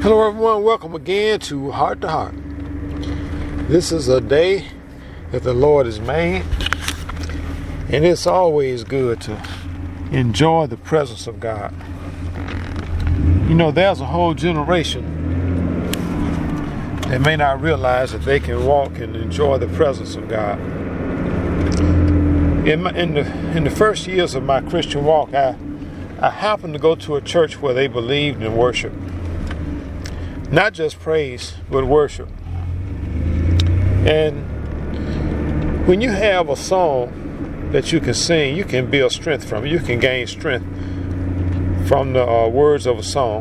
Hello everyone, welcome again to Heart to Heart. This is a day that the Lord has made, and it's always good to enjoy the presence of God. You know, there's a whole generation that may not realize that they can walk and enjoy the presence of God. In the first years of my Christian walk, I happened to go to a church where they believed in worship. Not just praise, but worship. And when you have a song that you can sing, you can build strength from it. You can gain strength from the words of a song.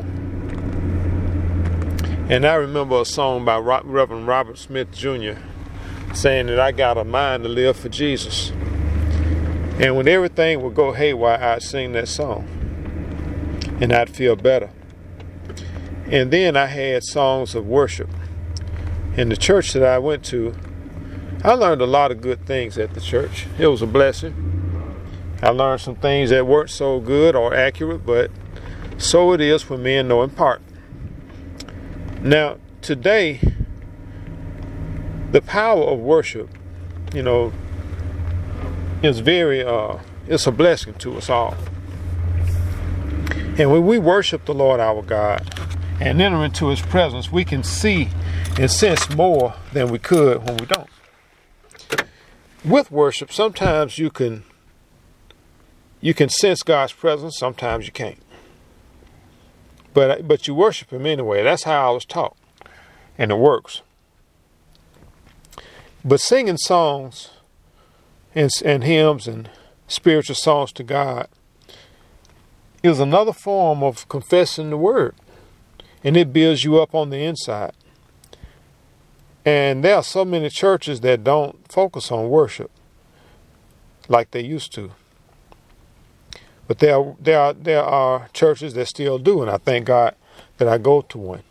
And I remember a song by Reverend Robert Smith Jr. saying that I got a mind to live for Jesus. And when everything would go haywire, I'd sing that song. And I'd feel better. And then I had songs of worship. In the church that I went to, I learned a lot of good things at the church. It was a blessing. I learned some things that weren't so good or accurate, but so it is when men know in part. Now, today, the power of worship, is it's a blessing to us all. And when we worship the Lord our God and enter into His presence, we can see and sense more than we could when we don't. With worship, sometimes you can sense God's presence, sometimes you can't. But you worship Him anyway. That's how I was taught, and it works. But singing songs and hymns and spiritual songs to God is another form of confessing the Word. And it builds you up on the inside. And there are so many churches that don't focus on worship like they used to. But there are churches that still do, and I thank God that I go to one.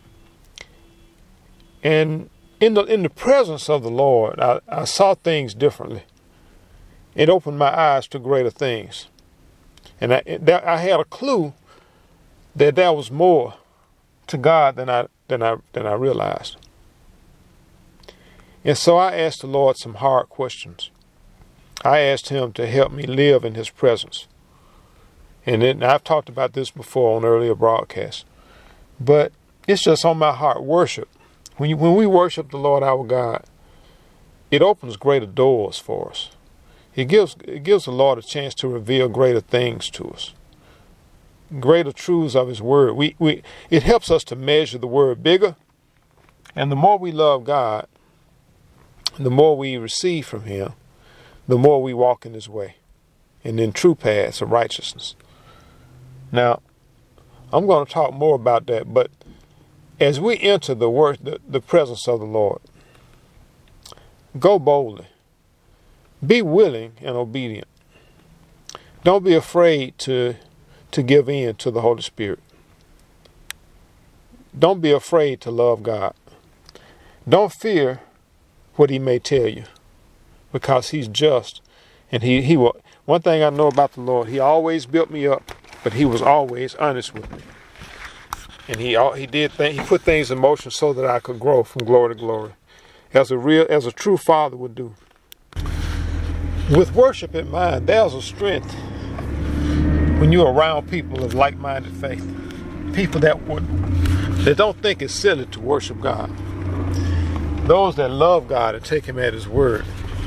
And in the presence of the Lord, I saw things differently. It opened my eyes to greater things. And I had a clue that there was more to God than I realized. And so I asked the Lord some hard questions. I asked Him to help me live in His presence. And then I've talked about this before on earlier broadcasts. But it's just on my heart. Worship. When we worship the Lord our God, it opens greater doors for us. It gives the Lord a chance to reveal greater things to us. Greater truths of His Word. It helps us to measure the Word bigger. And the more we love God, the more we receive from Him, the more we walk in His way and in true paths of righteousness. Now, I'm going to talk more about that, but as we enter the presence of the Lord, go boldly. Be willing and obedient. Don't be afraid to give in to the Holy Spirit. Don't be afraid to love God. Don't fear what He may tell you, because He's just, and He will. One thing I know about the Lord, He always built me up, but He was always honest with me, and He put things in motion so that I could grow from glory to glory, as a true Father would do. With worship in mind, there's a strength when you're around people of like-minded faith, people that don't think it's silly to worship God, those that love God and take Him at His word.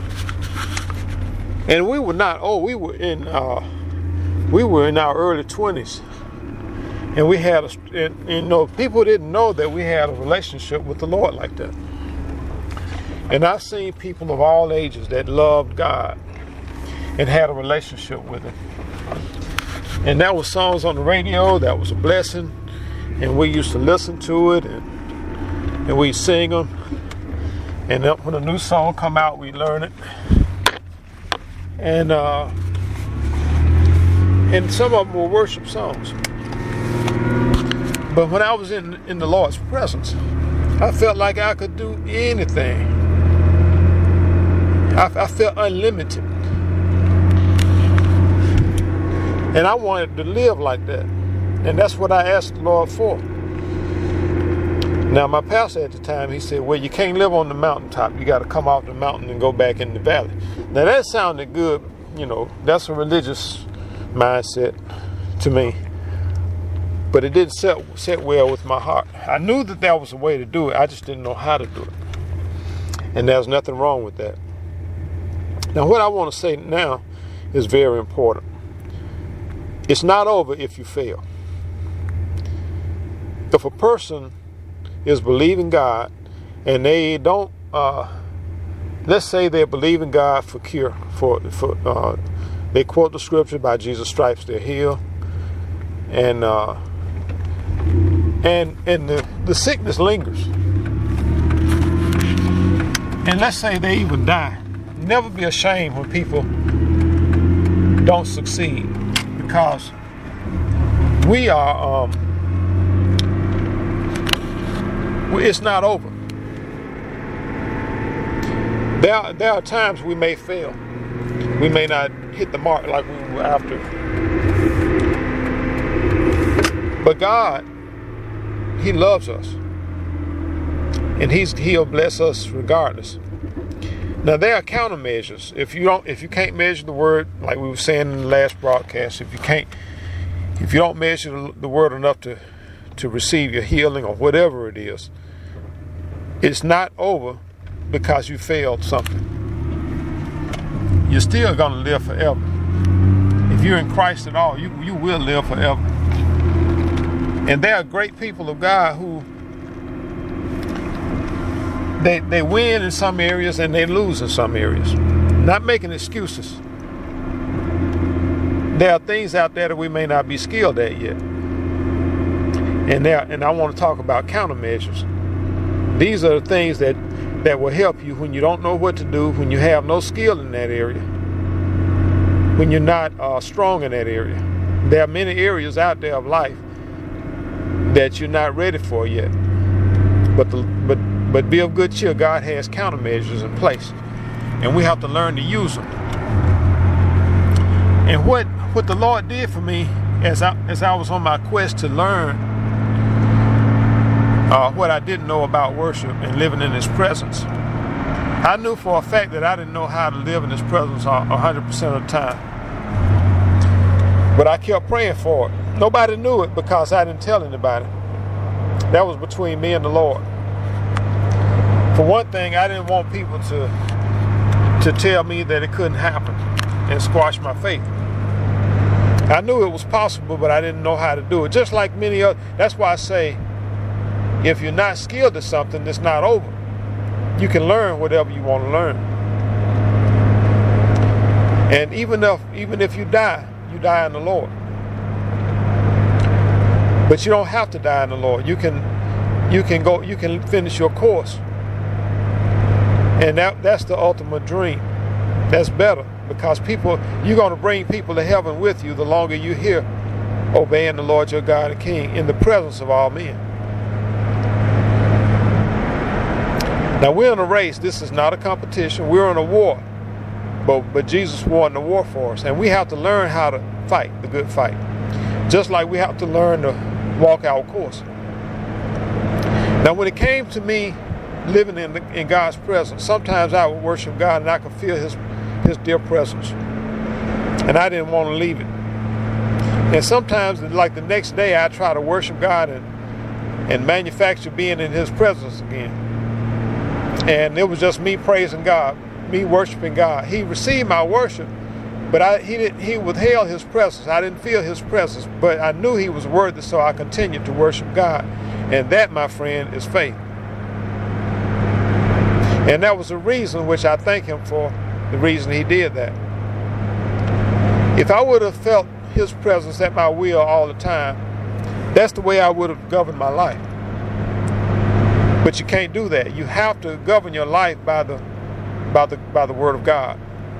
And we were in our early 20s, and we had people didn't know that we had a relationship with the Lord like that. And I've seen people of all ages that loved God and had a relationship with Him. And that was songs on the radio, that was a blessing. And we used to listen to it and we'd sing them. And then when a new song come out, we'd learn it. And some of them were worship songs. But when I was in the Lord's presence, I felt like I could do anything. I felt unlimited. And I wanted to live like that. And that's what I asked the Lord for. Now, my pastor at the time, he said, well, you can't live on the mountaintop. You got to come off the mountain and go back in the valley. Now, that sounded good. You know, that's a religious mindset to me. But it didn't set well with my heart. I knew that there was a way to do it. I just didn't know how to do it. And there's nothing wrong with that. Now, what I want to say now is very important. It's not over if you fail. If a person is believing God and they don't, let's say they're believing God for cure, they quote the scripture, by Jesus' stripes they're healed, and the sickness lingers, and let's say they even die. Never be ashamed when people don't succeed, because we are it's not over. There are times we may fail. We may not hit the mark like we were after. But God, He loves us. And He'll bless us regardless. Now, there are countermeasures. If you can't measure the word, like we were saying in the last broadcast, if you don't measure the word enough to receive your healing or whatever it is, it's not over because you failed something. You're still going to live forever. If you're in Christ at all, you will live forever. And there are great people of God who they win in some areas and they lose in some areas. Not making excuses. There are things out there that we may not be skilled at yet. And I want to talk about countermeasures. These are the things that will help you when you don't know what to do, when you have no skill in that area, when you're not strong in that area. There are many areas out there of life that you're not ready for yet. But be of good cheer. God has countermeasures in place, and we have to learn to use them. And what the Lord did for me as I was on my quest to learn what I didn't know about worship and living in His presence, I knew for a fact that I didn't know how to live in His presence 100% of the time. But I kept praying for it. Nobody knew it because I didn't tell anybody. That was between me and the Lord. For one thing, I didn't want people to tell me that it couldn't happen and squash my faith. I knew it was possible, but I didn't know how to do it. Just like many other. That's why I say, if you're not skilled at something, it's not over. You can learn whatever you want to learn. And even if you die in the Lord. But you don't have to die in the Lord. You can finish your course. And that's the ultimate dream. That's better, because you're going to bring people to heaven with you the longer you're here, obeying the Lord your God and King in the presence of all men. Now, we're in a race. This is not a competition. We're in a war. But Jesus won the war for us. And we have to learn how to fight the good fight. Just like we have to learn to walk our course. Now, when it came to me living in God's presence, sometimes I would worship God and I could feel His dear presence. And I didn't want to leave it. And sometimes, like the next day, I try to worship God and manufacture being in His presence again. And it was just me praising God, me worshiping God. He received my worship, but he withheld His presence. I didn't feel His presence, but I knew He was worthy, so I continued to worship God. And that, my friend, is faith. And that was the reason which I thank Him for, the reason He did that. If I would have felt His presence at my will all the time, that's the way I would have governed my life. But you can't do that. You have to govern your life by the Word of God.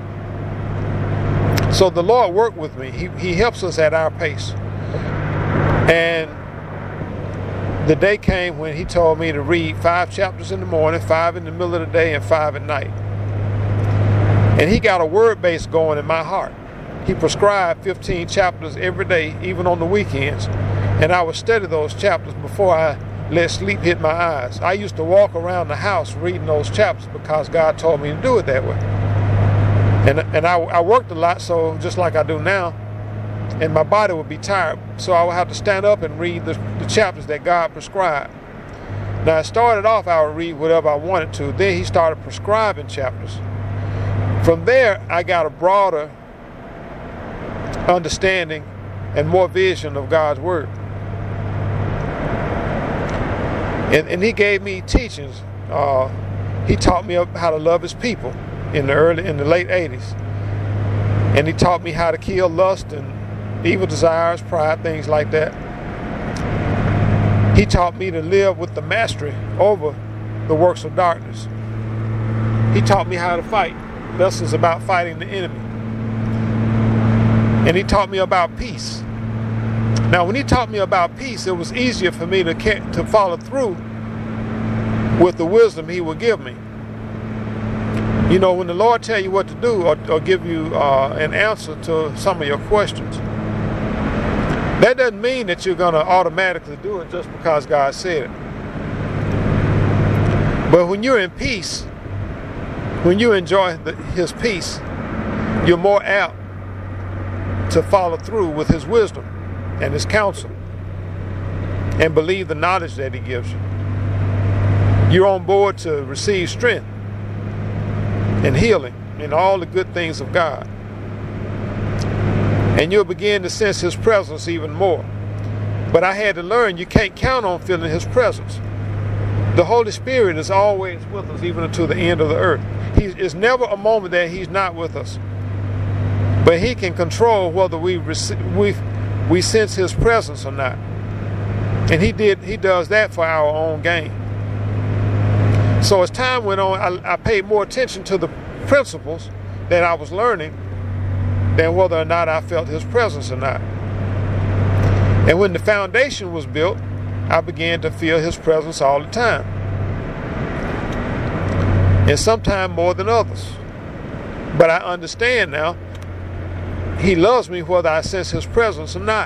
So the Lord worked with me. He helps us at our pace. And the day came when He told me to read 5 chapters in the morning, 5 in the middle of the day, and 5 at night. And He got a word base going in my heart. He prescribed 15 chapters every day, even on the weekends. And I would study those chapters before I let sleep hit my eyes. I used to walk around the house reading those chapters because God told me to do it that way. And I worked a lot, so just like I do now, and my body would be tired, so I would have to stand up and read the chapters that God prescribed. Now, it started off, I would read whatever I wanted to. Then he started prescribing chapters. From there, I got a broader understanding and more vision of God's Word. And he gave me teachings. He taught me how to love his people in the late 80s. And he taught me how to kill lust and evil desires, pride, things like that. He taught me to live with the mastery over the works of darkness. He taught me how to fight. Lessons about fighting the enemy. And he taught me about peace. Now, when he taught me about peace, it was easier for me to follow through with the wisdom he would give me. You know, when the Lord tell you what to do or give you an answer to some of your questions, that doesn't mean that you're going to automatically do it just because God said it. But when you're in peace, when you enjoy his peace, you're more apt to follow through with his wisdom and his counsel and believe the knowledge that he gives you. You're on board to receive strength and healing and all the good things of God. And you'll begin to sense his presence even more. But I had to learn you can't count on feeling his presence. The Holy Spirit is always with us, even until the end of the earth. It's never a moment that he's not with us. But he can control whether we sense his presence or not. And he does that for our own gain. So as time went on, I paid more attention to the principles that I was learning than whether or not I felt his presence or not. And when the foundation was built, I began to feel his presence all the time. And sometimes more than others. But I understand now, he loves me whether I sense his presence or not.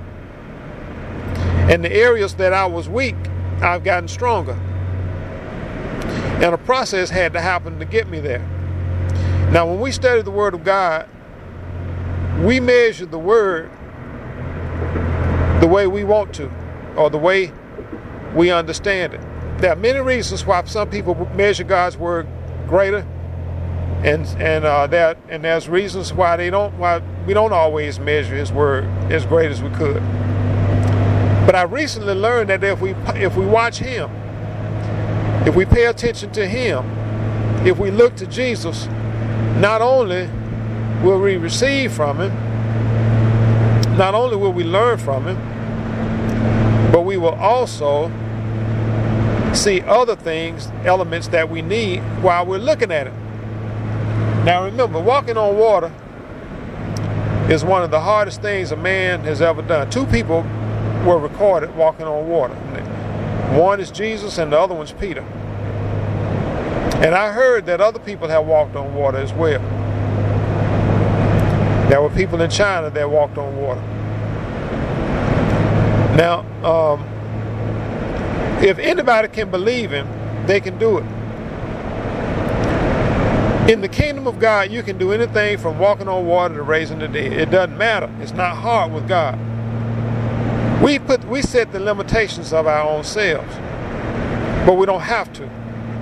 And the areas that I was weak, I've gotten stronger. And a process had to happen to get me there. Now, when we study the Word of God, we measure the Word the way we want to, or the way we understand it. There are many reasons why some people measure God's Word greater, and there's reasons why we don't always measure His Word as great as we could. But I recently learned that if we watch Him, if we pay attention to Him, if we look to Jesus, not only will we receive from Him, not only will we learn from Him, but we will also see other things, elements that we need while we're looking at Him. Now remember, walking on water is one of the hardest things a man has ever done. 2 people were recorded walking on water. One is Jesus and the other one's Peter. And I heard that other people have walked on water as well. There were people in China that walked on water. Now, if anybody can believe Him, they can do it. In the kingdom of God, you can do anything from walking on water to raising the dead. It doesn't matter. It's not hard with God. We set the limitations of our own selves, but we don't have to.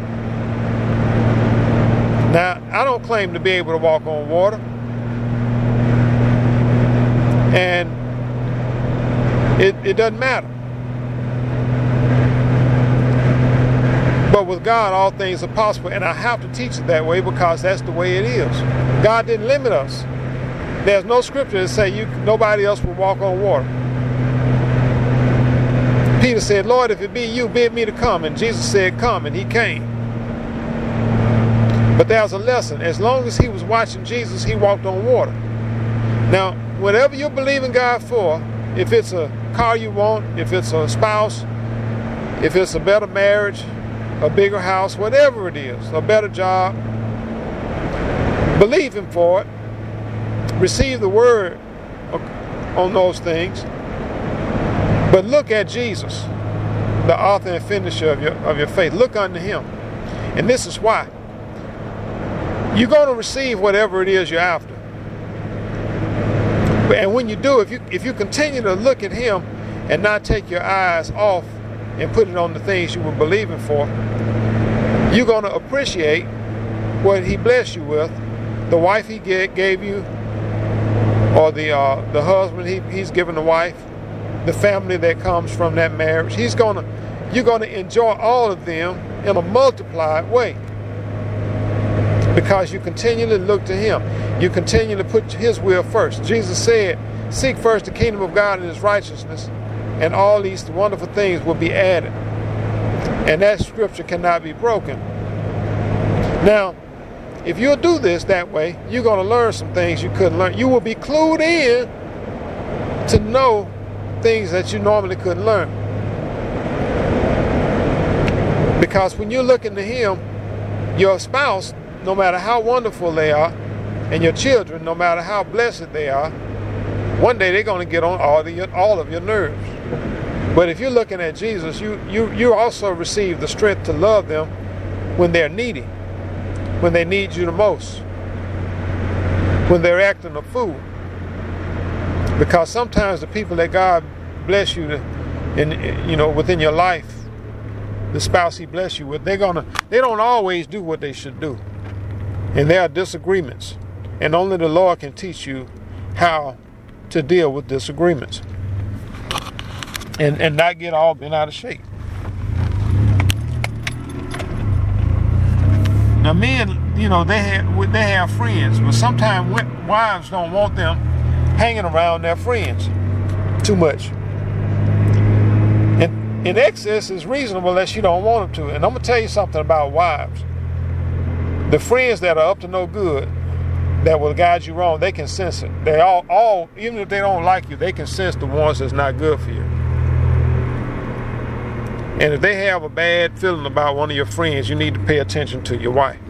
Now, I don't claim to be able to walk on water, and it doesn't matter. But with God, all things are possible, and I have to teach it that way because that's the way it is. God didn't limit us. There's no scripture that say nobody else will walk on water. Peter said, Lord, if it be you, bid me to come. And Jesus said, come, and he came. But there's a lesson. As long as he was watching Jesus, he walked on water. Now, whatever you're believing God for, if it's a car you want, if it's a spouse, if it's a better marriage, a bigger house, whatever it is, a better job, believe Him for it. Receive the word on those things. But look at Jesus. the author and finisher of your faith. Look unto him. And this is why. You're going to receive whatever it is you're after. And when you do, if you continue to look at him and not take your eyes off and put it on the things you were believing for, you're going to appreciate what he blessed you with, the wife he gave you, or the husband he's given the wife, the family that comes from that marriage. You're going to enjoy all of them in a multiplied way, because you continually look to him. You continue to put his will first. Jesus said, seek first the kingdom of God and his righteousness, and all these wonderful things will be added. And that scripture cannot be broken. Now, if you'll do this that way, you're going to learn some things you couldn't learn. You will be clued in to know things that you normally couldn't learn. Because when you're looking to him, your spouse, no matter how wonderful they are, and your children, no matter how blessed they are, one day they're going to get on all of your nerves. But if you're looking at Jesus, you also receive the strength to love them when they're needy, when they need you the most, when they're acting a fool. Because sometimes the people that God bless you within your life, the spouse he bless you with, they don't always do what they should do. And there are disagreements. And only the Lord can teach you how to deal with disagreements. And not get all bent out of shape. Now men, they have friends, but sometimes wives don't want them hanging around their friends too much. And in excess is reasonable unless you don't want them to. And I'm going to tell you something about wives. The friends that are up to no good, that will guide you wrong, they can sense it. They all, even if they don't like you, they can sense the ones that's not good for you. And if they have a bad feeling about one of your friends, you need to pay attention to your wife.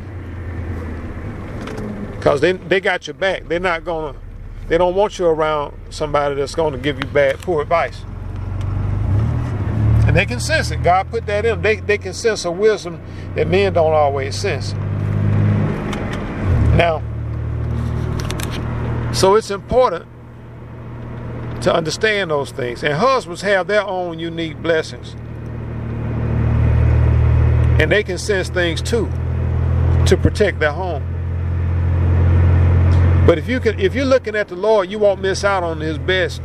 Because they got your back. They don't want you around somebody that's going to give you poor advice. And they can sense it. God put that in. They can sense a wisdom that men don't always sense. Now, so it's important to understand those things. And husbands have their own unique blessings. And they can sense things too, to protect their home. But if you're looking at the Lord, you won't miss out on his best.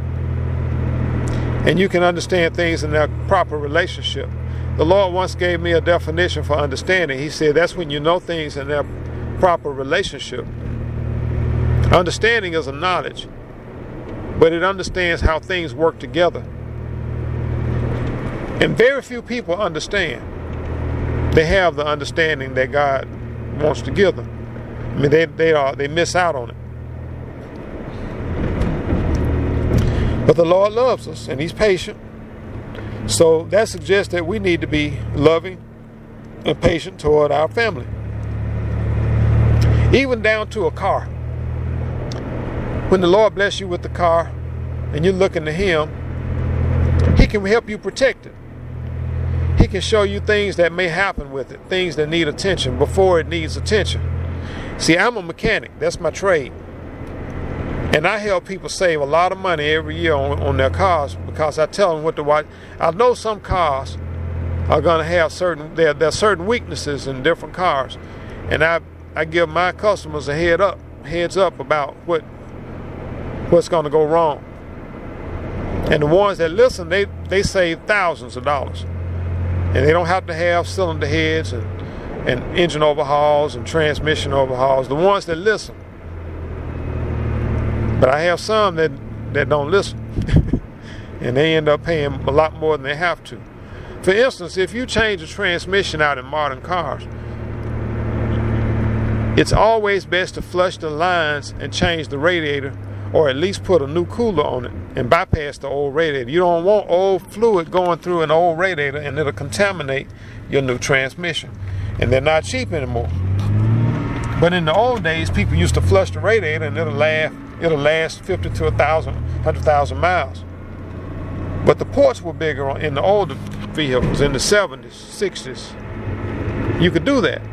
And you can understand things in their proper relationship. The Lord once gave me a definition for understanding. He said that's when you know things in their proper relationship. Understanding is a knowledge, but it understands how things work together. And very few people understand. They have the understanding that God wants to give them. I mean, they miss out on it. But the Lord loves us, and he's patient. So that suggests that we need to be loving and patient toward our family. Even down to a car. When the Lord bless you with the car and you're looking to him, he can help you protect it. He can show you things that may happen with it, things that need attention before it needs attention. See, I'm a mechanic. That's my trade. And I help people save a lot of money every year on their cars because I tell them what to watch. I know some cars are going to have there are certain weaknesses in different cars. And I give my customers a heads up about what's going to go wrong. And the ones that listen, they save thousands of dollars. And they don't have to have cylinder heads and engine overhauls and transmission overhauls. The ones that listen. But I have some that don't listen. And they end up paying a lot more than they have to. For instance, if you change the transmission out in modern cars, it's always best to flush the lines and change the radiator, or at least put a new cooler on it and bypass the old radiator. You don't want old fluid going through an old radiator, and it'll contaminate your new transmission. And they're not cheap anymore. But in the old days, people used to flush the radiator and it'll last 50 to 100,000 miles. But the ports were bigger in the older vehicles in the 70s, 60s. You could do that.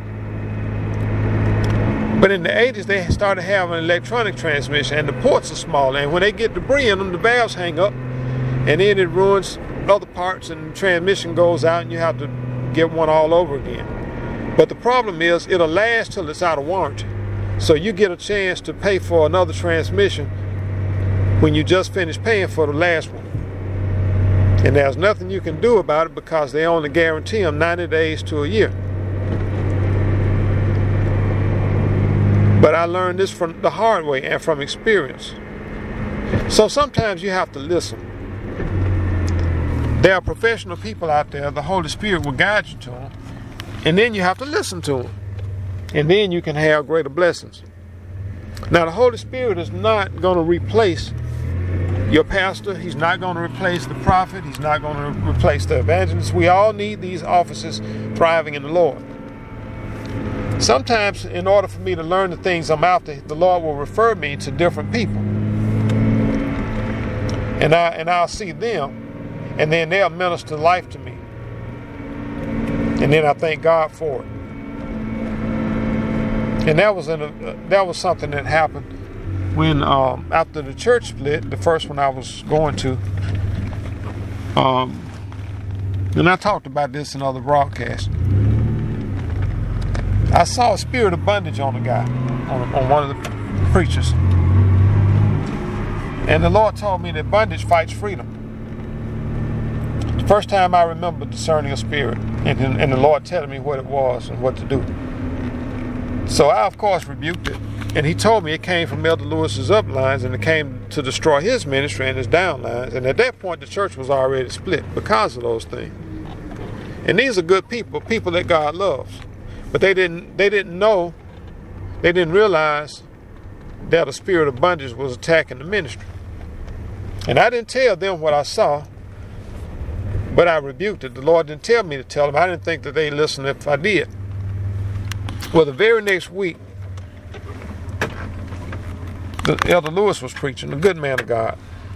But in the 80s, they started having electronic transmission, and the ports are smaller. And when they get debris in them, the valves hang up, and then it ruins other parts, and the transmission goes out, and you have to get one all over again. But the problem is, it'll last till it's out of warranty. So you get a chance to pay for another transmission when you just finished paying for the last one. And there's nothing you can do about it because they only guarantee them 90 days to a year. But I learned this from the hard way and from experience. So sometimes you have to listen. There are professional people out there. The Holy Spirit will guide you to them. And then you have to listen to them. And then you can have greater blessings. Now, the Holy Spirit is not going to replace your pastor. He's not going to replace the prophet. He's not going to replace the evangelist. We all need these offices thriving in the Lord. Sometimes, in order for me to learn the things I'm after, the Lord will refer me to different people. And I'll see them, and then they'll minister life to me. And then I thank God for it. And that was something that happened when after the church split, the first one I was going to. And I talked about this in other broadcasts. I saw a spirit of bondage on a guy, on one of the preachers. And the Lord told me that bondage fights freedom. The first time I remember discerning a spirit and the Lord telling me what it was and what to do. So I, of course, rebuked it. And he told me it came from Elder Lewis's uplines and it came to destroy his ministry and his downlines. And at that point, the church was already split because of those things. And these are good people, people that God loves. But they didn't realize that a spirit of bondage was attacking the ministry. And I didn't tell them what I saw, but I rebuked it. The Lord didn't tell me to tell them. I didn't think that they'd listen if I did. Well, the very next week, the Elder Lewis was preaching, a good man of God.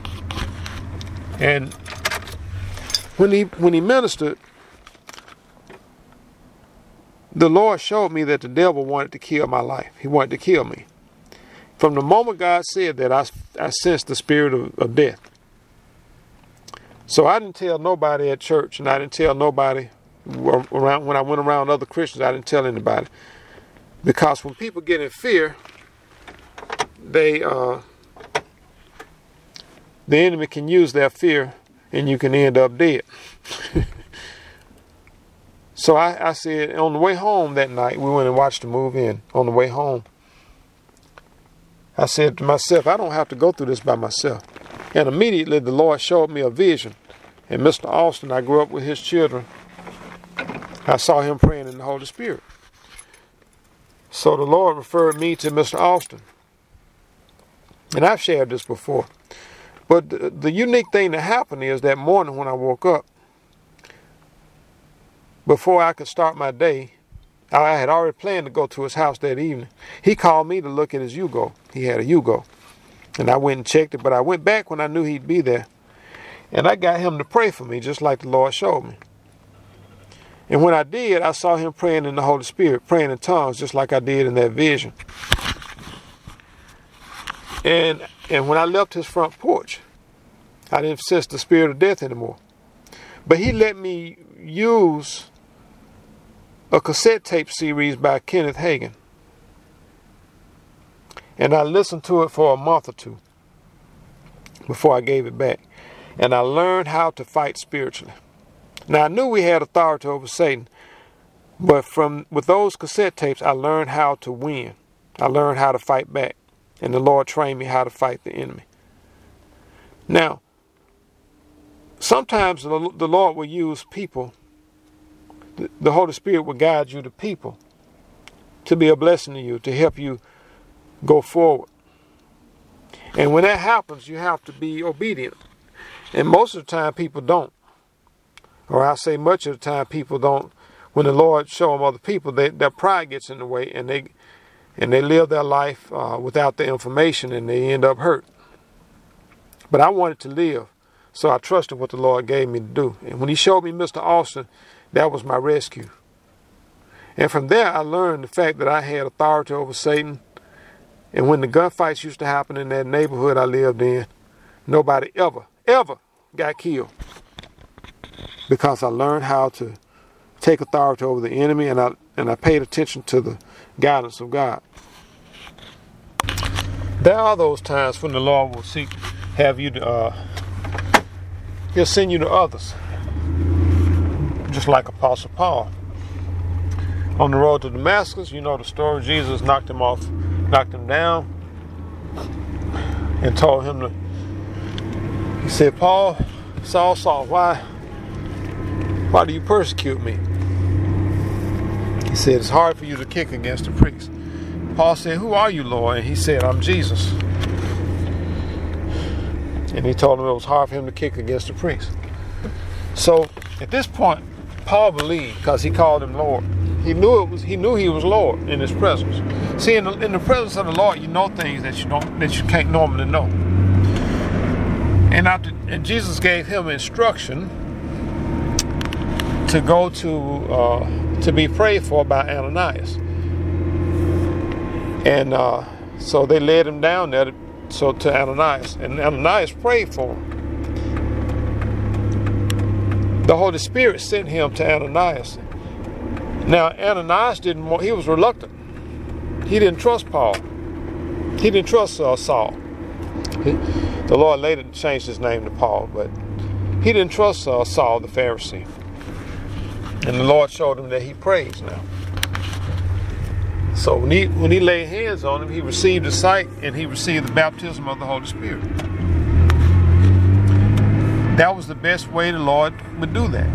And when he ministered, the Lord showed me that the devil wanted to kill my life. He wanted to kill me. From the moment God said that, I sensed the spirit of death. So I didn't tell nobody at church, and I didn't tell nobody around when I went around other Christians. I didn't tell anybody. Because when people get in fear, the enemy can use their fear, and you can end up dead. So I said, on the way home that night, we went and watched the movie, and on the way home, I said to myself, I don't have to go through this by myself. And immediately the Lord showed me a vision. And Mr. Austin, I grew up with his children. I saw him praying in the Holy Spirit. So the Lord referred me to Mr. Austin. And I've shared this before. But the unique thing that happened is that morning when I woke up, before I could start my day, I had already planned to go to his house that evening. He called me to look at his Yugo. He had a Yugo. And I went and checked it, but I went back when I knew he'd be there. And I got him to pray for me, just like the Lord showed me. And when I did, I saw him praying in the Holy Spirit, praying in tongues, just like I did in that vision. And when I left his front porch, I didn't sense the spirit of death anymore. But he let me use a cassette tape series by Kenneth Hagin. And I listened to it for a month or two before I gave it back. And I learned how to fight spiritually. Now, I knew we had authority over Satan, but with those cassette tapes, I learned how to win. I learned how to fight back. And the Lord trained me how to fight the enemy. Now, sometimes the Lord will use people. The Holy Spirit will guide you to people to be a blessing to you, to help you go forward. And when that happens, you have to be obedient. And most of the time, people don't. Or I say much of the time, people don't. When the Lord show them other people, their pride gets in the way, and they live their life without the information, and they end up hurt. But I wanted to live. So I trusted what the Lord gave me to do. And when he showed me Mr. Austin, that was my rescue. And from there, I learned the fact that I had authority over Satan. And when the gunfights used to happen in that neighborhood I lived in, nobody ever got killed. Because I learned how to take authority over the enemy, and I paid attention to the guidance of God. There are those times when the Lord will have you to, he'll send you to others. Just like Apostle Paul. On the road to Damascus, you know the story. Jesus knocked him down, and told him he said, Paul, Saul, why do you persecute me? He said, it's hard for you to kick against the priest. Paul said, who are you, Lord? And he said, I'm Jesus. And he told him it was hard for him to kick against the priest. So at this point, Paul believed, because he called him Lord. He knew he was Lord in his presence. See, in the presence of the Lord, you know things that you can't normally know. And Jesus gave him instruction to go to be prayed for by Ananias. And so they led him down there to Ananias. And Ananias prayed for him. The Holy Spirit sent him to Ananias. Now, Ananias he was reluctant. He didn't trust Paul. He didn't trust Saul. The Lord later changed his name to Paul, but he didn't trust Saul the Pharisee. And the Lord showed him that he prays now. So when he laid hands on him, he received the sight, and he received the baptism of the Holy Spirit. That was the best way the Lord would do that.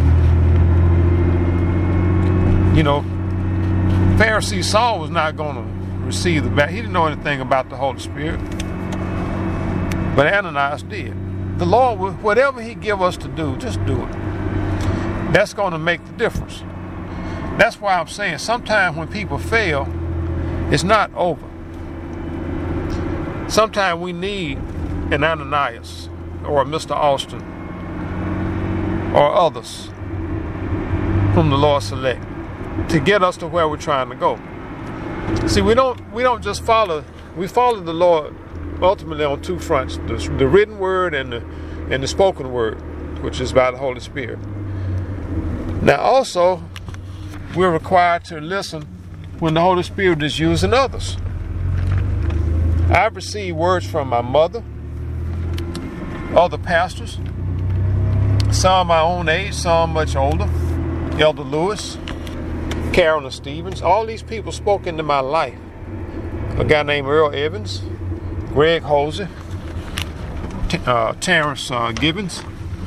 You know, Pharisee Saul was not going to receive the baptism. He didn't know anything about the Holy Spirit. But Ananias did. The Lord, whatever he give us to do, just do it. That's going to make the difference. That's why I'm saying sometimes when people fail, it's not over. Sometimes we need an Ananias or a Mr. Austin or others whom the Lord select to get us to where we're trying to go. See, we don't just follow. We follow the Lord ultimately on two fronts: the written word and the spoken word, which is by the Holy Spirit. Now, also, we're required to listen when the Holy Spirit is using others. I've received words from my mother, other pastors, some my own age, some much older, Elder Lewis, Carolyn Stevens. All these people spoke into my life. A guy named Earl Evans, Greg Hosey, Terrence Gibbons.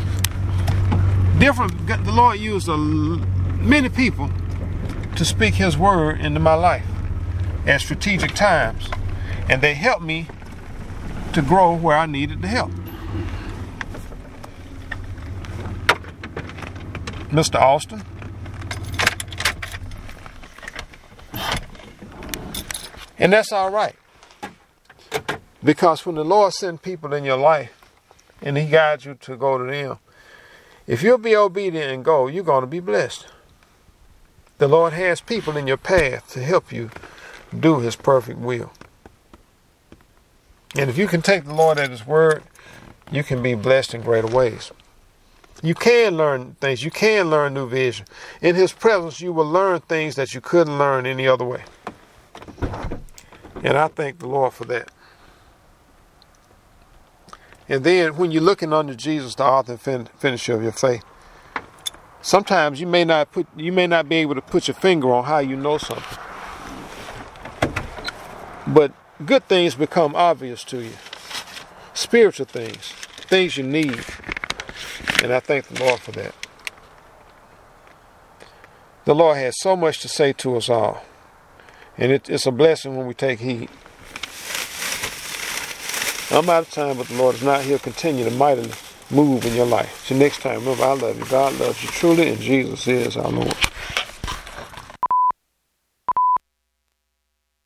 The Lord used many people to speak his word into my life at strategic times. And they helped me to grow where I needed the help. Mr. Austin. And that's all right. Because when the Lord sends people in your life and he guides you to go to them, if you'll be obedient and go, you're going to be blessed. The Lord has people in your path to help you do his perfect will. And if you can take the Lord at his word, you can be blessed in greater ways. You can learn things. You can learn new vision. In his presence, you will learn things that you couldn't learn any other way. And I thank the Lord for that. And then when you're looking unto Jesus, the author and finisher of your faith, sometimes you may not be able to put your finger on how you know something. But good things become obvious to you. Spiritual things you need. And I thank the Lord for that. The Lord has so much to say to us all. And it's a blessing when we take heed. I'm out of time, but the Lord is not. He'll continue to mightily move in your life. Till next time, remember, I love you. God loves you truly, and Jesus is our Lord.